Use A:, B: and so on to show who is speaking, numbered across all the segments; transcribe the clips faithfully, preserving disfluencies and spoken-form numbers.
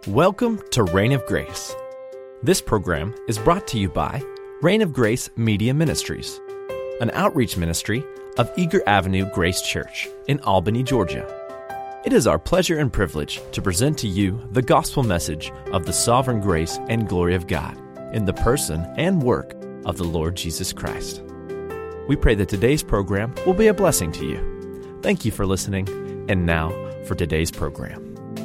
A: Welcome to Reign of Grace. This program is brought to you by Reign of Grace Media Ministries, an outreach ministry of Eager Avenue Grace Church in Albany, Georgia. It is our pleasure and privilege to present to you the gospel message of the sovereign grace and glory of God in the person and work of the Lord Jesus Christ. We pray that today's program will be a blessing to you. Thank you for listening, and now for today's program.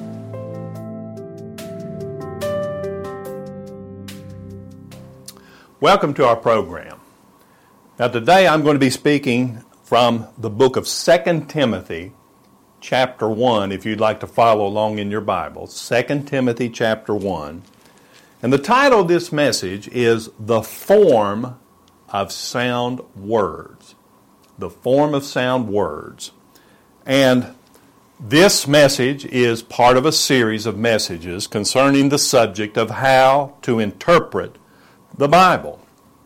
B: Welcome to our program. Now today I'm going to be speaking from the book of Second Timothy chapter one, if you'd like to follow along in your Bible. Second Timothy chapter one. And the title of this message is The Form of Sound Words. The Form of Sound Words. And this message is part of a series of messages concerning the subject of how to interpret the Bible.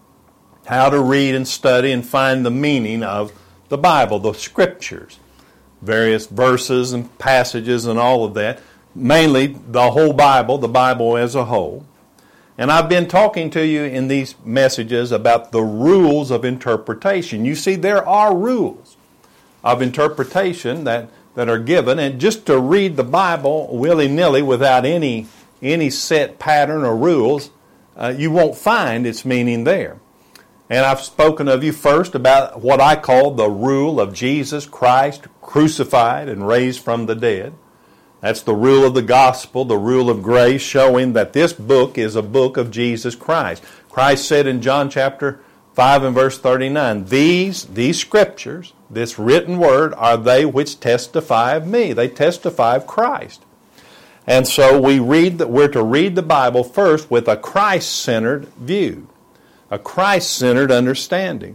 B: How to read and study and find the meaning of the Bible, the Scriptures. Various verses and passages and all of that. Mainly the whole Bible, the Bible as a whole. And I've been talking to you in these messages about the rules of interpretation. You see, there are rules of interpretation that, that are given. And just to read the Bible willy-nilly without any, any set pattern or rules, Uh, you won't find its meaning there. And I've spoken of you first about what I call the rule of Jesus Christ crucified and raised from the dead. That's the rule of the gospel, the rule of grace, showing that this book is a book of Jesus Christ. Christ said in John chapter five and verse thirty-nine, These, these scriptures, this written word, are they which testify of me. They testify of Christ. And so we read that we're to read the Bible first with a Christ-centered view, a Christ-centered understanding.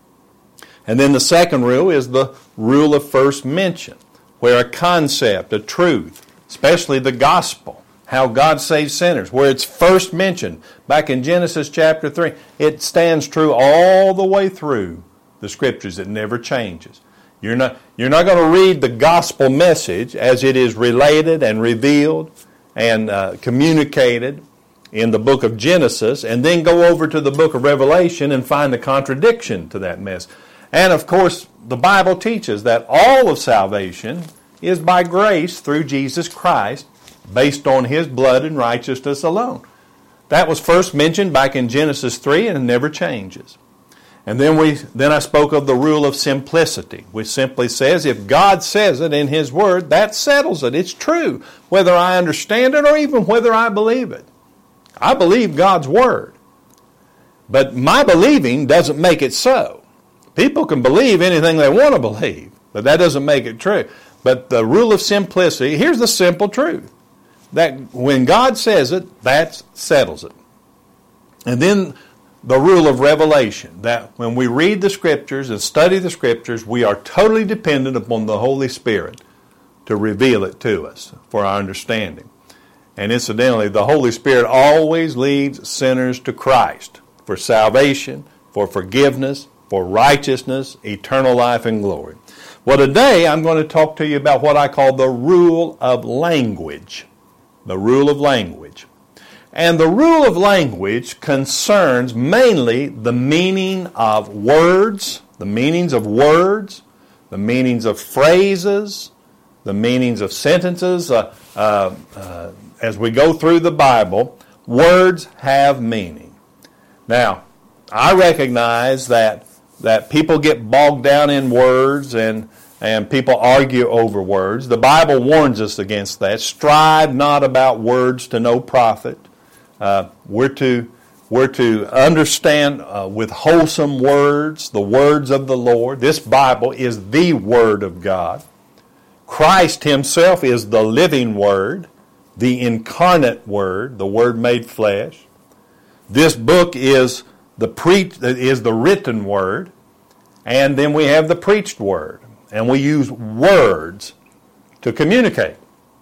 B: And then the second rule is the rule of first mention, where a concept, a truth, especially the gospel, how God saves sinners, where it's first mentioned back in Genesis chapter three, it stands true all the way through the Scriptures. It never changes. You're not, you're not going to read the gospel message as it is related and revealed and uh, communicated in the book of Genesis and then go over to the book of Revelation and find the contradiction to that message. And of course, the Bible teaches that all of salvation is by grace through Jesus Christ based on His blood and righteousness alone. That was first mentioned back in Genesis three and it never changes. And then we then I spoke of the rule of simplicity, which simply says if God says it in His Word, that settles it. It's true, whether I understand it or even whether I believe it. I believe God's Word. But my believing doesn't make it so. People can believe anything they want to believe, but that doesn't make it true. But the rule of simplicity, here's the simple truth, that when God says it, that settles it. And then the rule of revelation, that when we read the Scriptures and study the Scriptures, we are totally dependent upon the Holy Spirit to reveal it to us for our understanding. And incidentally, the Holy Spirit always leads sinners to Christ for salvation, for forgiveness, for righteousness, eternal life, and glory. Well, today I'm going to talk to you about what I call the rule of language. The rule of language. And the rule of language concerns mainly the meaning of words, the meanings of words, the meanings of phrases, the meanings of sentences. Uh, uh, uh, as we go through the Bible, words have meaning. Now, I recognize that that people get bogged down in words and and people argue over words. The Bible warns us against that. Strive not about words to no profit. Uh, we're to we're to understand uh, with wholesome words the words of the Lord. This Bible is the Word of God. Christ Himself is the living Word, the incarnate Word, the Word made flesh. This book is the pre- is the written Word, and then we have the preached Word, and we use words to communicate.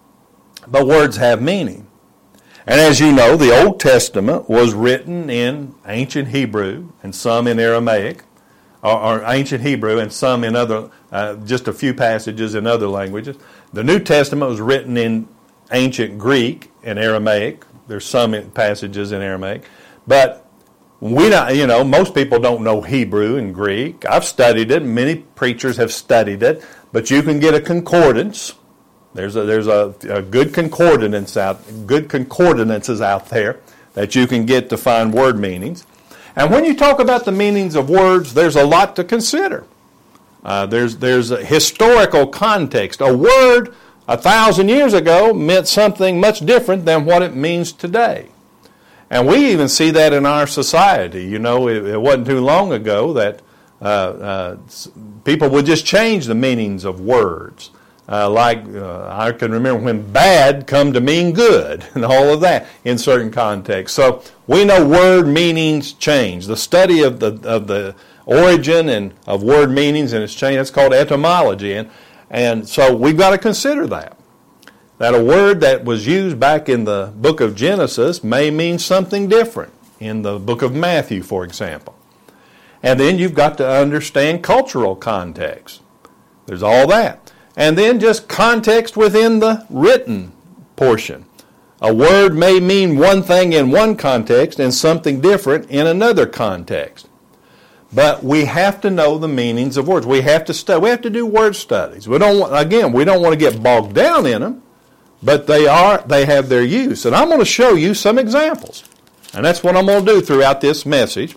B: But words have meaning. And as you know, the Old Testament was written in ancient Hebrew and some in Aramaic, or, or ancient Hebrew and some in other, uh, just a few passages in other languages. The New Testament was written in ancient Greek and Aramaic. There's some passages in Aramaic. But we don't, you know, most people don't know Hebrew and Greek. I've studied it. Many preachers have studied it. But you can get a concordance. There's a, there's a, a good concordance out, good concordances out there that you can get to find word meanings. And when you talk about the meanings of words, there's a lot to consider. Uh, there's there's a historical context. A word a thousand years ago meant something much different than what it means today. And we even see that in our society. You know, it, it wasn't too long ago that uh, uh, people would just change the meanings of words. Uh, like, uh, I can remember when bad come to mean good and all of that in certain contexts. So we know word meanings change. The study of the of the origin and of word meanings and its change, that's called etymology. And, and so we've got to consider that. That a word that was used back in the book of Genesis may mean something different in the book of Matthew, for example. And then you've got to understand cultural context. There's all that. And then just context within the written portion. A word may mean one thing in one context and something different in another context. But we have to know the meanings of words. We have to study. We have to do word studies. We don't want, again, we don't want to get bogged down in them, but they are they have their use. And I'm going to show you some examples. And that's what I'm going to do throughout this message,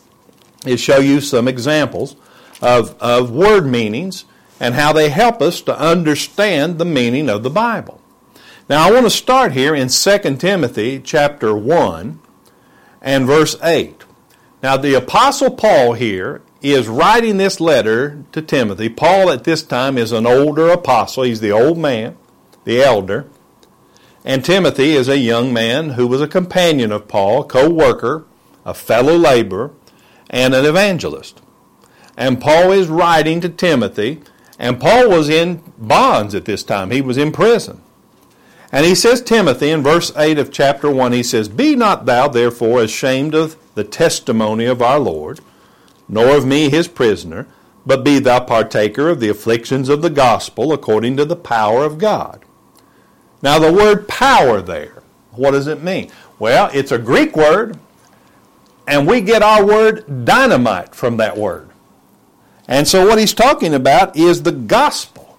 B: is show you some examples of, of word meanings and how they help us to understand the meaning of the Bible. Now I want to start here in Second Timothy chapter one and verse eight. Now the Apostle Paul here is writing this letter to Timothy. Paul at this time is an older apostle. He's the old man, the elder. And Timothy is a young man who was a companion of Paul, co-worker, a fellow laborer, and an evangelist. And Paul is writing to Timothy. And Paul was in bonds at this time. He was in prison. And he says, Timothy, in verse eight of chapter one, he says, Be not thou therefore ashamed of the testimony of our Lord, nor of me his prisoner, but be thou partaker of the afflictions of the gospel according to the power of God. Now the word power there, what does it mean? Well, it's a Greek word, and we get our word dynamite from that word. And so what he's talking about is the gospel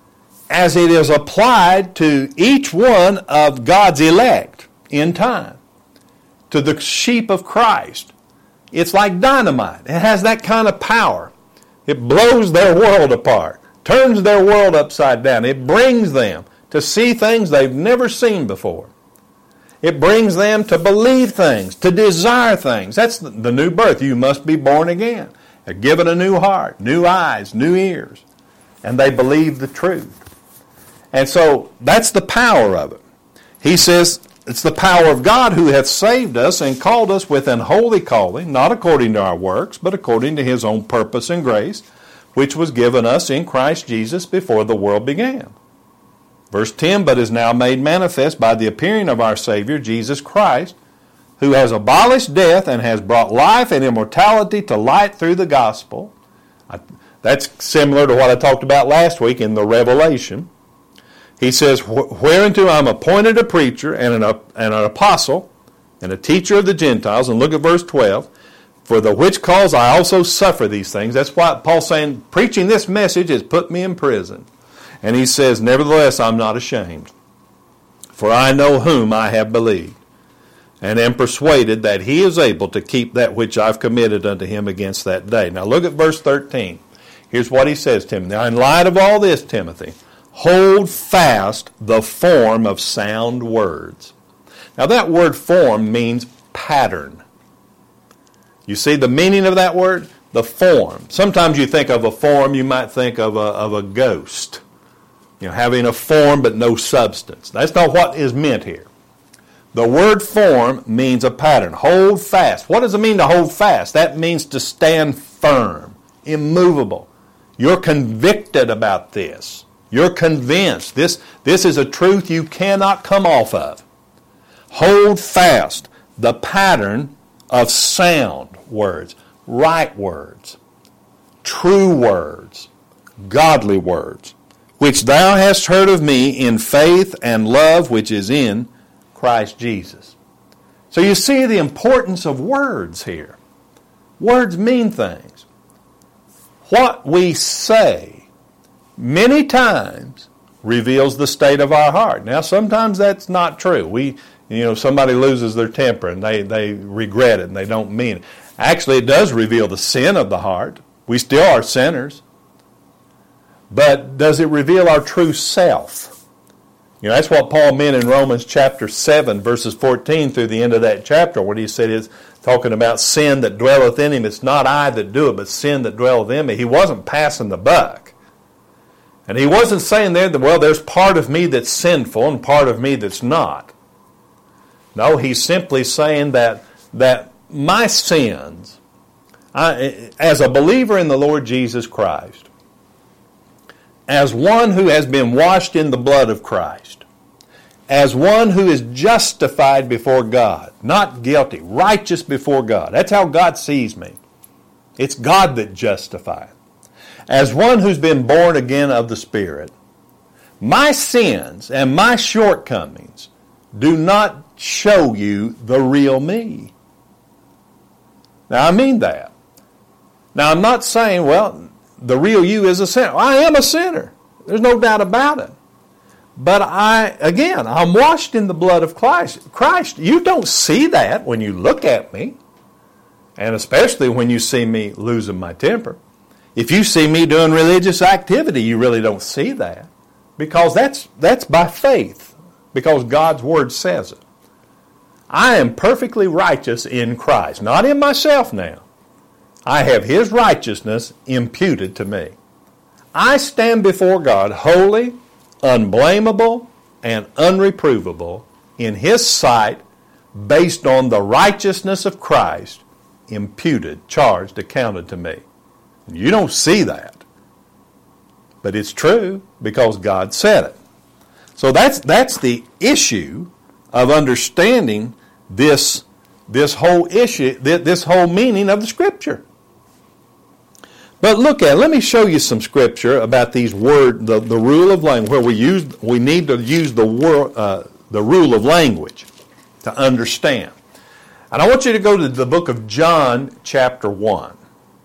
B: as it is applied to each one of God's elect in time, to the sheep of Christ. It's like dynamite. It has that kind of power. It blows their world apart, turns their world upside down. It brings them to see things they've never seen before. It brings them to believe things, to desire things. That's the new birth. You must be born again. They're given a new heart, new eyes, new ears, and they believe the truth. And so that's the power of it. He says it's the power of God who hath saved us and called us with an holy calling, not according to our works, but according to his own purpose and grace, which was given us in Christ Jesus before the world began. Verse ten, But is now made manifest by the appearing of our Savior, Jesus Christ, who has abolished death and has brought life and immortality to light through the gospel. That's similar to what I talked about last week in the Revelation. He says, Whereunto I am appointed a preacher and an, and an apostle and a teacher of the Gentiles. And look at verse twelve. For the which cause I also suffer these things. That's why Paul's saying, preaching this message has put me in prison. And he says, Nevertheless, I'm not ashamed. For I know whom I have believed, and am persuaded that he is able to keep that which I've committed unto him against that day. Now look at verse thirteen. Here's what he says, Timothy. Now in light of all this, Timothy, hold fast the form of sound words. Now that word form means pattern. You see the meaning of that word? The form. Sometimes you think of a form, you might think of a, of a ghost. You know, having a form but no substance. That's not what is meant here. The word form means a pattern. Hold fast. What does it mean to hold fast? That means to stand firm, immovable. You're convicted about this. You're convinced. This, this is a truth you cannot come off of. Hold fast the pattern of sound words, right words, true words, godly words, which thou hast heard of me in faith and love which is in Christ Jesus. So you see the importance of words here. Words mean things. What we say many times reveals the state of our heart. Now, sometimes that's not true. We, you know, somebody loses their temper and they, they regret it and they don't mean it. Actually, it does reveal the sin of the heart. We still are sinners. But does it reveal our true self? You know, that's what Paul meant in Romans chapter seven, verses fourteen through the end of that chapter, when he said it's talking about sin that dwelleth in him. It's not I that do it, but sin that dwelleth in me. He wasn't passing the buck. And he wasn't saying there that, well, there's part of me that's sinful and part of me that's not. No, he's simply saying that, that my sins, I, as a believer in the Lord Jesus Christ, as one who has been washed in the blood of Christ, as one who is justified before God, not guilty, righteous before God. That's how God sees me. It's God that justifies. As one who's been born again of the Spirit, my sins and my shortcomings do not show you the real me. Now, I mean that. Now, I'm not saying, well, the real you is a sinner. I am a sinner. There's no doubt about it. But I, again, I'm washed in the blood of Christ. Christ, you don't see that when you look at me. And especially when you see me losing my temper. If you see me doing religious activity, you really don't see that. Because that's, that's by faith. Because God's Word says it. I am perfectly righteous in Christ. Not in myself now. I have His righteousness imputed to me. I stand before God holy, unblameable, and unreprovable in His sight based on the righteousness of Christ imputed, charged, accounted to me. You don't see that. But it's true because God said it. So that's that's the issue of understanding this, this whole issue, this whole meaning of the Scripture. But look at it. Let me show you some Scripture about these word, the, the rule of language, where we use we need to use the word, uh, the rule of language to understand. And I want you to go to the book of John, chapter one.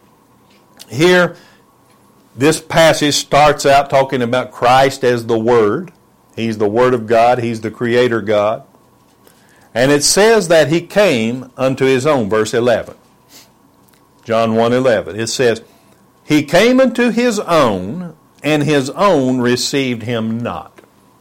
B: Here, this passage starts out talking about Christ as the Word. He's the Word of God. He's the Creator God. And it says that He came unto His own, verse eleven. John one eleven. It says, He came unto His own, and His own received Him not.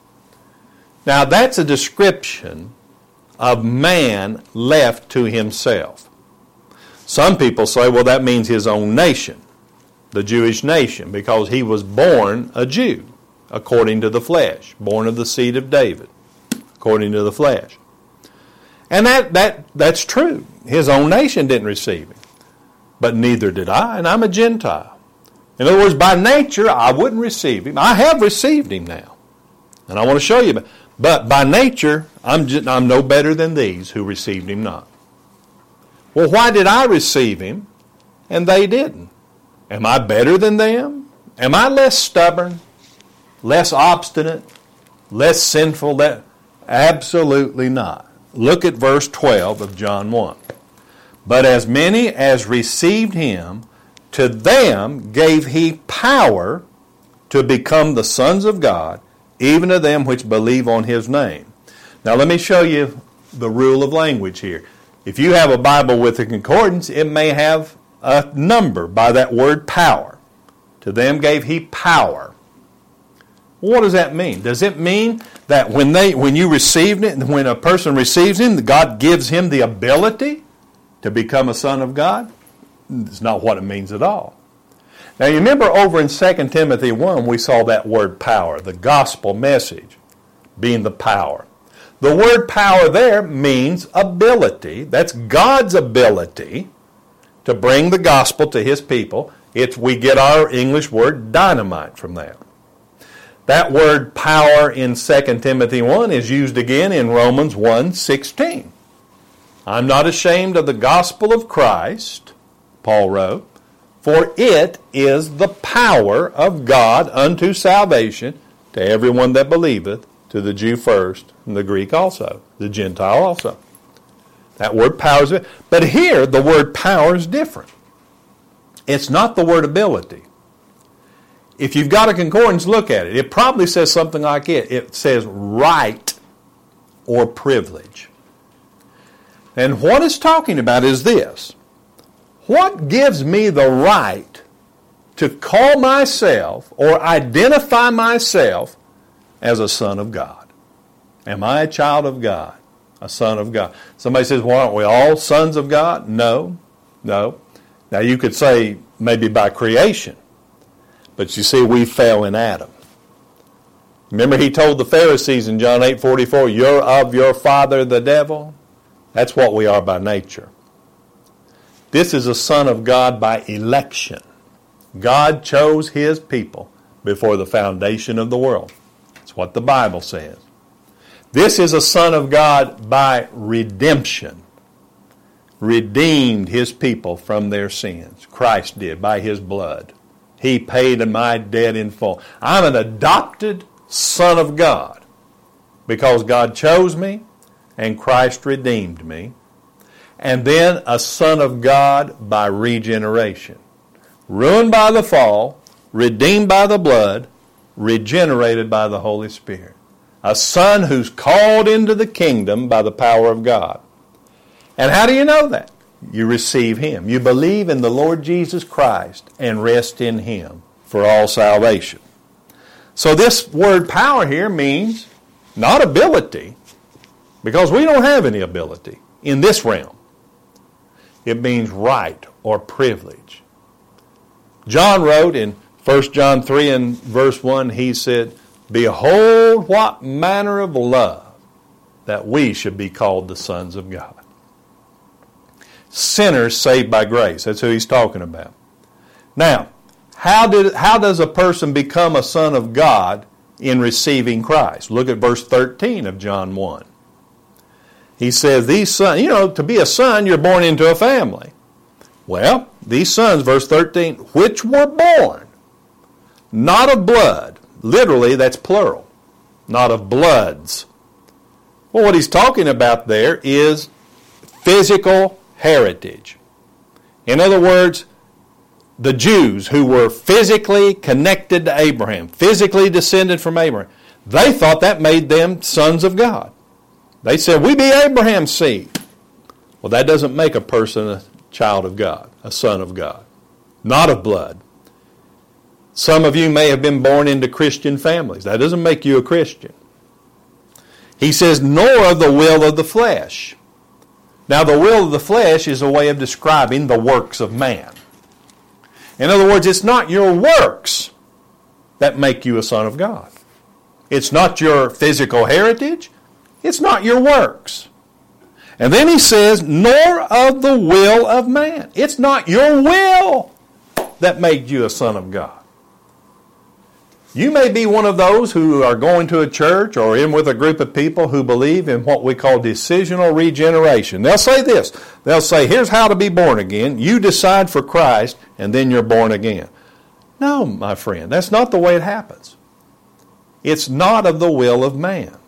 B: Now that's a description of man left to himself. Some people say, well, that means his own nation, the Jewish nation, because he was born a Jew, according to the flesh, born of the seed of David, according to the flesh. And that, that that's true. His own nation didn't receive him. But neither did I, and I'm a Gentile. In other words, by nature, I wouldn't receive him. I have received him now. And I want to show you. But by nature, I'm, just, I'm no better than these who received him not. Well, why did I receive him and they didn't? Am I better than them? Am I less stubborn, less obstinate, less sinful? That, absolutely not. Look at verse twelve of John one. But as many as received him, to them gave he power to become the sons of God, even to them which believe on his name. Now let me show you the rule of language here. If you have a Bible with a concordance, it may have a number by that word power. To them gave he power. What does that mean? Does it mean that when they, when you received it, when a person receives him, God gives him the ability to become a son of God? It's not what it means at all. Now you remember over in Second Timothy one, we saw that word power, the gospel message being the power. The word power there means ability. That's God's ability to bring the gospel to his people. It's, we get our English word dynamite from that. That word power in Second Timothy one is used again in Romans one sixteen. I'm not ashamed of the gospel of Christ, Paul wrote, for it is the power of God unto salvation to everyone that believeth, to the Jew first, and the Greek also, the Gentile also. That word power is, but here the word power is different. It's not the word ability. If you've got a concordance, look at it. It probably says something like it. It says right or privilege. And what it's talking about is this. What gives me the right to call myself or identify myself as a son of God? Am I a child of God? A son of God? Somebody says, well, aren't we all sons of God? No, no. Now you could say maybe by creation. But you see, we fell in Adam. Remember he told the Pharisees in John eight forty-four, you're of your father the devil? That's what we are by nature. This is a son of God by election. God chose his people before the foundation of the world. That's what the Bible says. This is a son of God by redemption. Redeemed his people from their sins. Christ did by his blood. He paid my debt in full. I'm an adopted son of God because God chose me and Christ redeemed me. And then a son of God by regeneration. Ruined by the fall, redeemed by the blood, regenerated by the Holy Spirit. A son who's called into the kingdom by the power of God. And how do you know that? You receive him. You believe in the Lord Jesus Christ and rest in him for all salvation. So this word power here means not ability, because we don't have any ability in this realm. It means right or privilege. John wrote in First John three and verse one, he said, behold what manner of love that we should be called the sons of God. Sinners saved by grace. That's who he's talking about. Now, how did how does a person become a son of God in receiving Christ? Look at verse thirteen of John one. He says, these sons, you know, to be a son, you're born into a family. Well, these sons, verse thirteen, which were born, not of blood. Literally, that's plural. Not of bloods. Well, what he's talking about there is physical heritage. In other words, the Jews who were physically connected to Abraham, physically descended from Abraham, they thought that made them sons of God. They said, we be Abraham's seed. Well, that doesn't make a person a child of God, a son of God. Not of blood. Some of you may have been born into Christian families. That doesn't make you a Christian. He says, nor of the will of the flesh. Now, the will of the flesh is a way of describing the works of man. In other words, it's not your works that make you a son of God. It's not your physical heritage. It's not your works. And then he says, nor of the will of man. It's not your will that made you a son of God. You may be one of those who are going to a church or in with a group of people who believe in what we call decisional regeneration. They'll say this. They'll say, here's how to be born again. You decide for Christ, and then you're born again. No, my friend, that's not the way it happens. It's not of the will of man.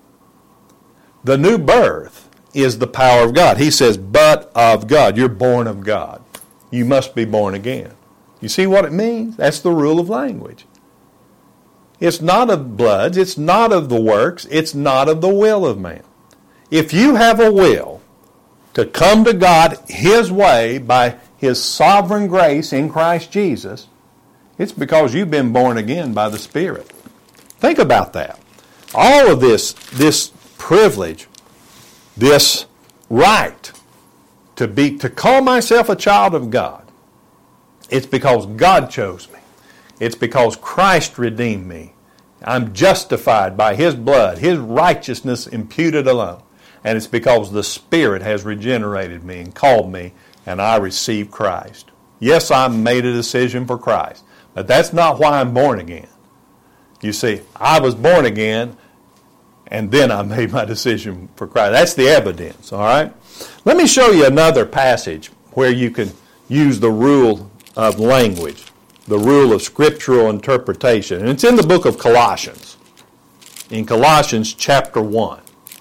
B: The new birth is the power of God. He says, but of God. You're born of God. You must be born again. You see what it means? That's the rule of language. It's not of bloods, it's not of the works, it's not of the will of man. If you have a will to come to God His way by His sovereign grace in Christ Jesus, it's because you've been born again by the Spirit. Think about that. All of this, this privilege, this right to be, to call myself a child of God, it's because God chose me. It's because Christ redeemed me. I'm justified by His blood, His righteousness imputed alone. And it's because the Spirit has regenerated me and called me, and I received Christ. Yes, I made a decision for Christ, but that's not why I'm born again. You see, I was born again, and then I made my decision for Christ. That's the evidence, all right? Let me show you another passage where you can use the rule of language, the rule of scriptural interpretation. And it's in the book of Colossians. in Colossians chapter one.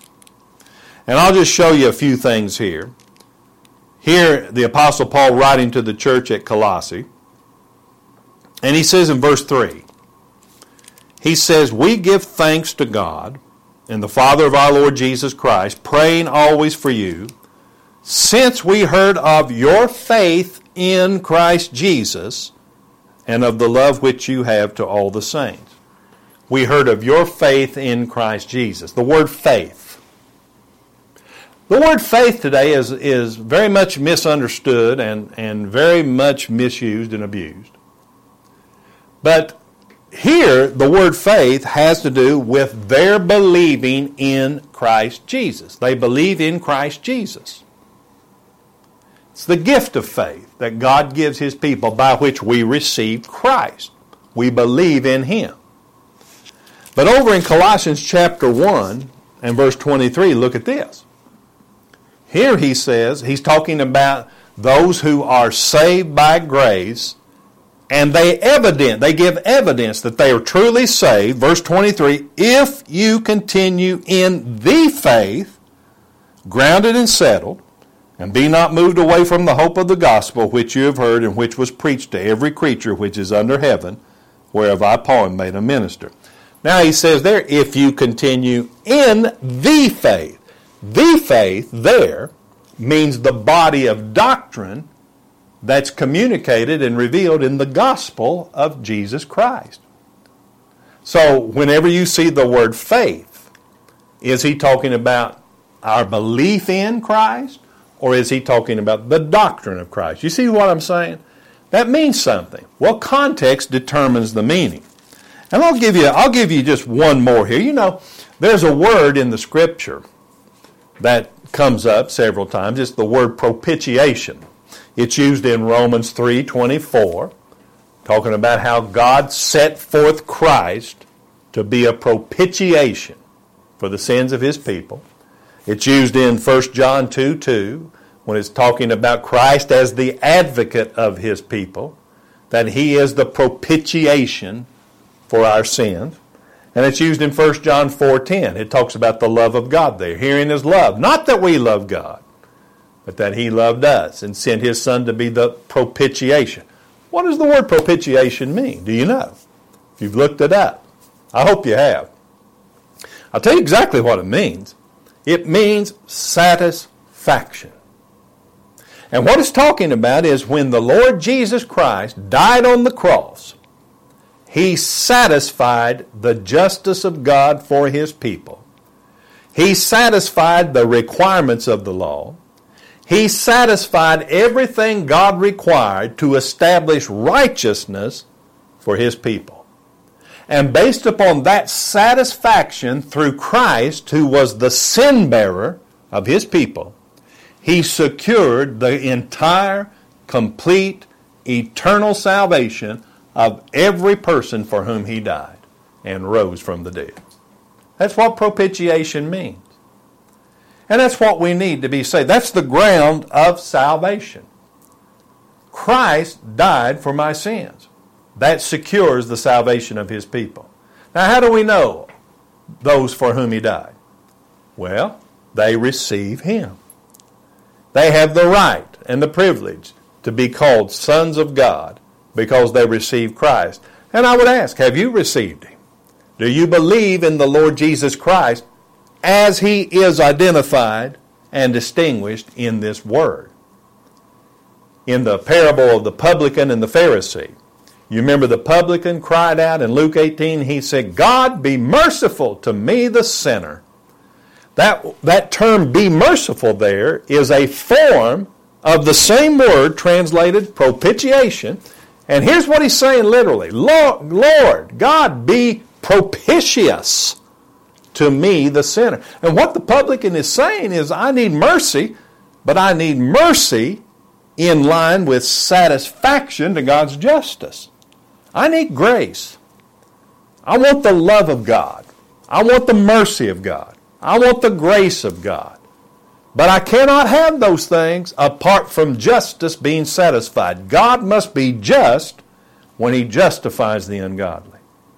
B: And I'll just show you a few things here. Here, the Apostle Paul writing to the church at Colossae, and he says in verse three, he says, "We give thanks to God and the Father of our Lord Jesus Christ, praying always for you, since we heard of your faith in Christ Jesus and of the love which you have to all the saints." We heard of your faith in Christ Jesus. The word faith. The word faith today is, is very much misunderstood and, and very much misused and abused. But here, the word faith has to do with their believing in Christ Jesus. They believe in Christ Jesus. It's the gift of faith that God gives His people by which we receive Christ. We believe in Him. But over in Colossians chapter one and verse twenty-three, look at this. Here he says, he's talking about those who are saved by grace, and they evident, they give evidence that they are truly saved. Verse twenty-three, "If you continue in the faith, grounded and settled, and be not moved away from the hope of the gospel which you have heard and which was preached to every creature which is under heaven, whereof I, Paul, am made a minister." Now he says there, if you continue in the faith. The faith there means the body of doctrine that's communicated and revealed in the gospel of Jesus Christ. So whenever you see the word faith, is he talking about our belief in Christ, or is he talking about the doctrine of Christ? You see what I'm saying? That means something. Well, context determines the meaning. And I'll give you, I'll give you just one more here. You know, there's a word in the Scripture that comes up several times. It's the word propitiation. It's used in Romans three twenty-four, talking about how God set forth Christ to be a propitiation for the sins of His people. It's used in First John two two, when it's talking about Christ as the advocate of His people, that He is the propitiation for our sins. And it's used in First John four ten. It talks about the love of God there. Herein is love. Not that we love God, but that He loved us and sent His Son to be the propitiation. What does the word propitiation mean? Do you know? If you've looked it up. I hope you have. I'll tell you exactly what it means. It means satisfaction. And what it's talking about is when the Lord Jesus Christ died on the cross, He satisfied the justice of God for His people. He satisfied the requirements of the law. He satisfied everything God required to establish righteousness for His people. And based upon that satisfaction through Christ, who was the sin bearer of His people, He secured the entire, complete, eternal salvation of every person for whom He died and rose from the dead. That's what propitiation means. And that's what we need to be saved. That's the ground of salvation. Christ died for my sins. That secures the salvation of His people. Now, how do we know those for whom He died? Well, they receive Him. They have the right and the privilege to be called sons of God because they received Christ. And I would ask, have you received Him? Do you believe in the Lord Jesus Christ as He is identified and distinguished in this Word? In the parable of the publican and the Pharisee, you remember the publican cried out in Luke eighteen, he said, "God, be merciful to me, the sinner." That, that term, be merciful, there is a form of the same word translated propitiation. And here's what he's saying literally. Lord, Lord, God, be propitious to me, the sinner. And what the publican is saying is, I need mercy, but I need mercy in line with satisfaction to God's justice. I need grace. I want the love of God. I want the mercy of God. I want the grace of God. But I cannot have those things apart from justice being satisfied. God must be just when He justifies the ungodly.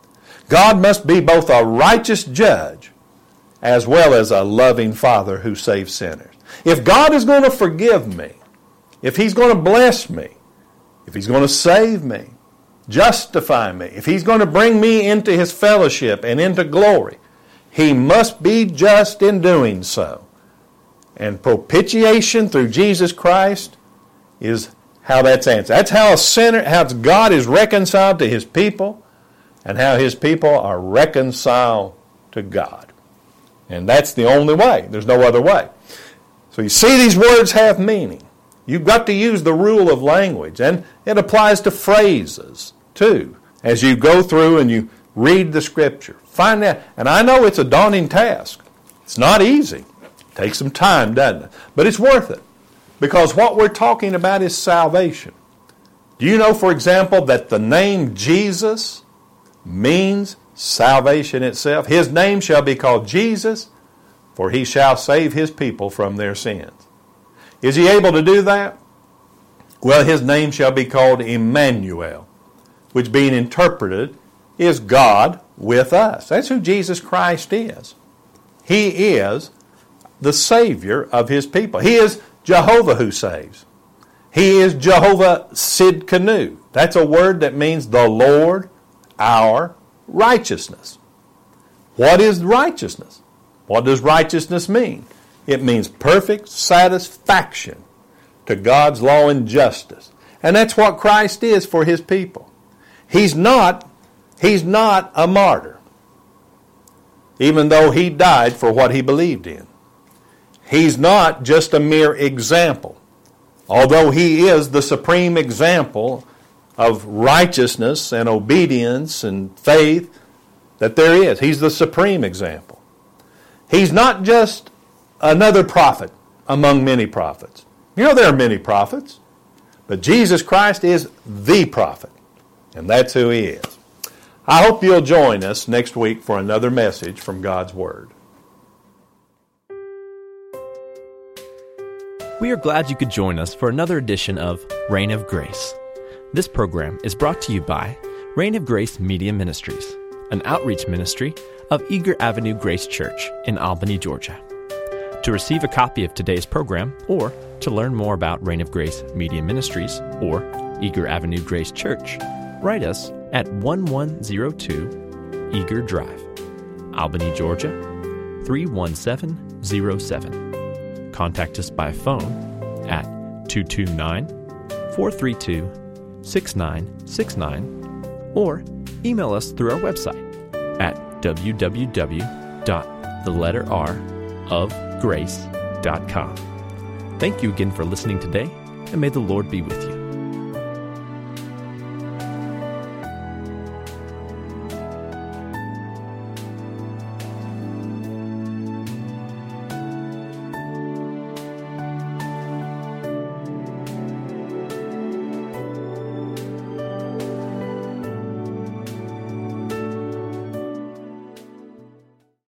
B: God must be both a righteous judge as well as a loving Father who saves sinners. If God is going to forgive me, if He's going to bless me, if He's going to save me, justify me, if He's going to bring me into His fellowship and into glory, He must be just in doing so. And propitiation through Jesus Christ is how that's answered. That's how a sinner, how God is reconciled to His people, and how His people are reconciled to God. And that's the only way. There's no other way. So you see, these words have meaning. You've got to use the rule of language, and it applies to phrases too. As you go through and you read the Scripture, find out. And I know it's a daunting task. It's not easy. It takes some time, doesn't it? But it's worth it, because what we're talking about is salvation. Do you know, for example, that the name Jesus means salvation itself? His name shall be called Jesus, for He shall save His people from their sins. Is He able to do that? Well, His name shall be called Emmanuel, which being interpreted is God with us. That's who Jesus Christ is. He is the Savior of His people. He is Jehovah who saves. He is Jehovah Sidkenu. That's a word that means the Lord, our righteousness. What is righteousness? What does righteousness mean? It means perfect satisfaction to God's law and justice. And that's what Christ is for His people. He's not, He's not a martyr, even though He died for what He believed in. He's not just a mere example, although He is the supreme example of righteousness and obedience and faith that there is. He's the supreme example. He's not just another prophet among many prophets. You know, there are many prophets, but Jesus Christ is the prophet, and that's who He is. I hope you'll join us next week for another message from God's Word.
A: We are glad you could join us for another edition of Reign of Grace. This program is brought to you by Reign of Grace Media Ministries, an outreach ministry of Eager Avenue Grace Church in Albany, Georgia. To receive a copy of today's program, or to learn more about Reign of Grace Media Ministries or Eager Avenue Grace Church, write us at eleven oh two Eager Drive, Albany, Georgia, three one seven oh seven. Contact us by phone at two two nine, four three two, six nine six nine or email us through our website at w w w dot the letter r of grace dot com. Thank you again for listening today, and may the Lord be with you.